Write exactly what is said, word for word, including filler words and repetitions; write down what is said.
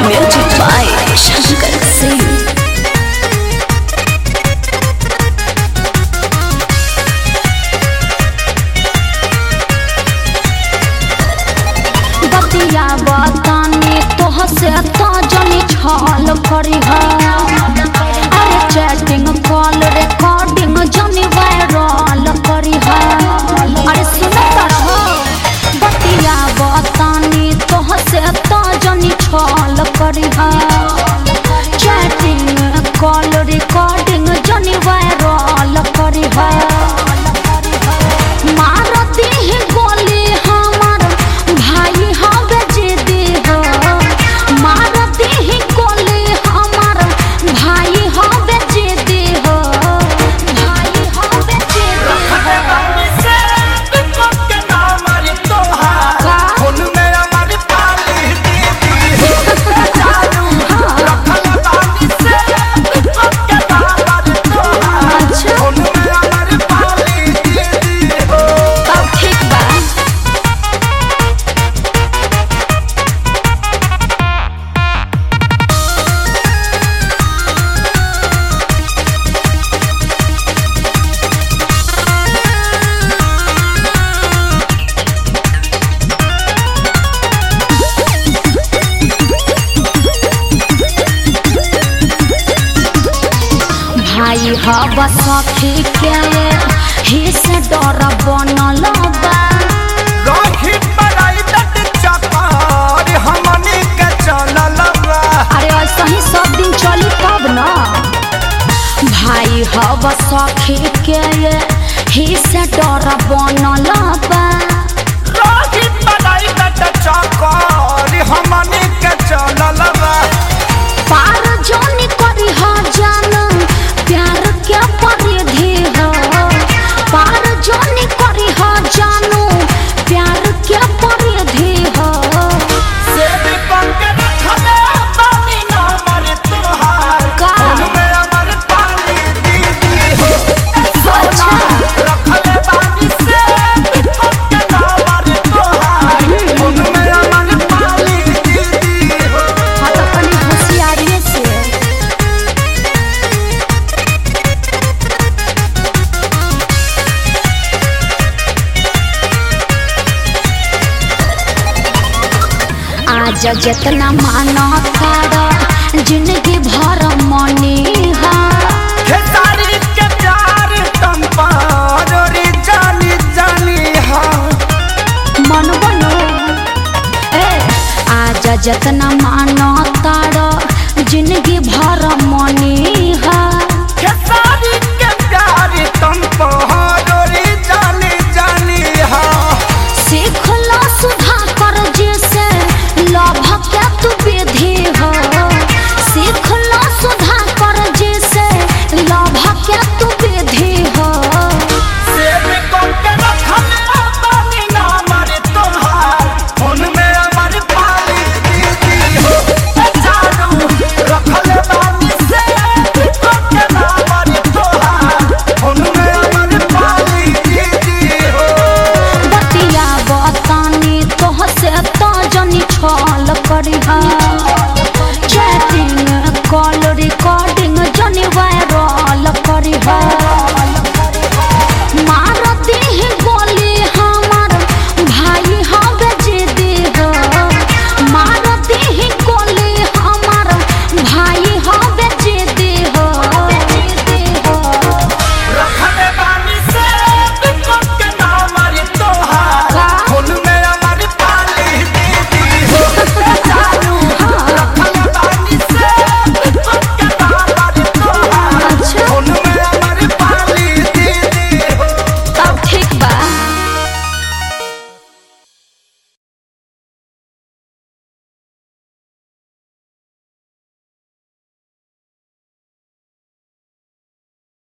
Music by Shankar Singh. बतिया बतानी तोह से तो जनी छल करी है। अरे चैटिंग कॉल रिकॉर्डिंग जनी वायरल करी है। अरे सुनत रहो बतिया बतानी तोह से तो जनी छल करी है। चैटिंग कॉल रिकॉर्डिंग जनी वायरल करी है। मारती है गोली हमार भाई हवे जिदी हो। मारती ही गोली हमार भाई हवे जिदी हो। भाई हवे जिदी भाई हवा सखी के ही से डर बनल बा। अरे ऐसा ही सब दिन चली तब न। भाई हवा सखी के ही से डर बनल बा। पार जोनी करी हो जान प्यार क्या परिधि हो। पार जोनी करी हो जानू प्यार क्या परिधि हो। आज जितना मानो कर जिंदगी भर मनी है। मन बनो ए आज जितना